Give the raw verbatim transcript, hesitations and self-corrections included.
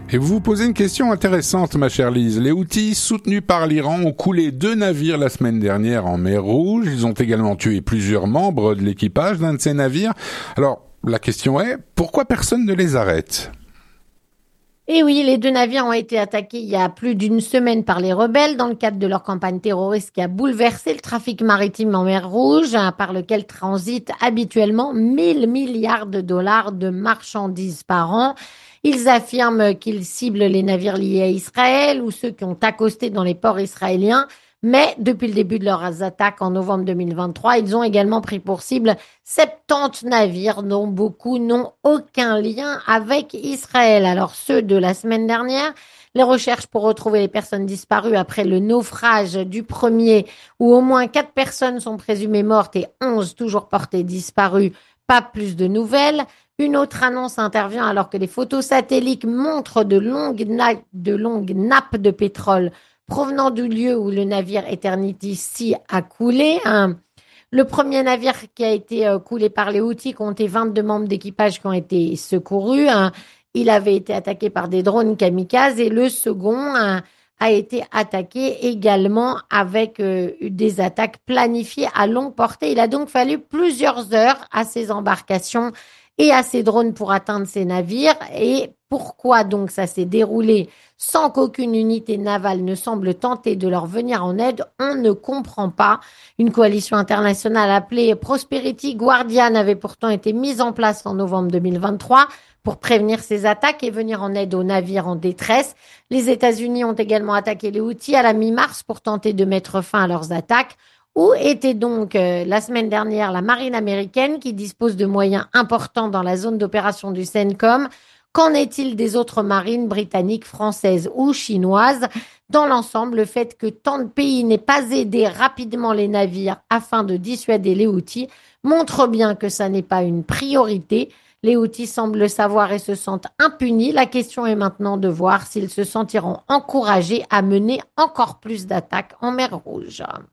Et vous vous posez une question intéressante, ma chère Lise. Les Houthis, soutenus par l'Iran, ont coulé deux navires la semaine dernière en mer Rouge. Ils ont également tué plusieurs membres de l'équipage d'un de ces navires. Alors, la question est, pourquoi personne ne les arrête ? Et oui, les deux navires ont été attaqués il y a plus d'une semaine par les rebelles dans le cadre de leur campagne terroriste qui a bouleversé le trafic maritime en mer Rouge, hein, par lequel transitent habituellement mille milliards de dollars de marchandises par an. Ils affirment qu'ils ciblent les navires liés à Israël ou ceux qui ont accosté dans les ports israéliens. Mais depuis le début de leurs attaques en novembre deux mille vingt-trois, ils ont également pris pour cible soixante-dix navires dont beaucoup n'ont aucun lien avec Israël. Alors ceux de la semaine dernière, les recherches pour retrouver les personnes disparues après le naufrage du premier, où au moins quatre personnes sont présumées mortes et onze toujours portées disparues, pas plus de nouvelles. Une autre annonce intervient alors que les photos satellites montrent de longues, na- de longues nappes de pétrole provenant du lieu où le navire Eternity Sea a coulé. Hein. Le premier navire qui a été euh, coulé par les Houthis comptait vingt-deux membres d'équipage qui ont été secourus. Hein. Il avait été attaqué par des drones kamikazes et le second hein, a été attaqué également avec euh, des attaques planifiées à longue portée. Il a donc fallu plusieurs heures à ces embarcations et à ces drones pour atteindre ces navires. Et pourquoi donc ça s'est déroulé sans qu'aucune unité navale ne semble tenter de leur venir en aide? On ne comprend pas. Une coalition internationale appelée Prosperity Guardian avait pourtant été mise en place en novembre deux mille vingt-trois pour prévenir ces attaques et venir en aide aux navires en détresse. Les États-Unis ont également attaqué les Houthis à la mi-mars pour tenter de mettre fin à leurs attaques. Où était donc euh, la semaine dernière la marine américaine qui dispose de moyens importants dans la zone d'opération du CENTCOM? Qu'en est-il des autres marines britanniques, françaises ou chinoises? Dans l'ensemble, le fait que tant de pays n'aient pas aidé rapidement les navires afin de dissuader les Houthis montre bien que ça n'est pas une priorité. Les Houthis semblent le savoir et se sentent impunis. La question est maintenant de voir s'ils se sentiront encouragés à mener encore plus d'attaques en mer Rouge.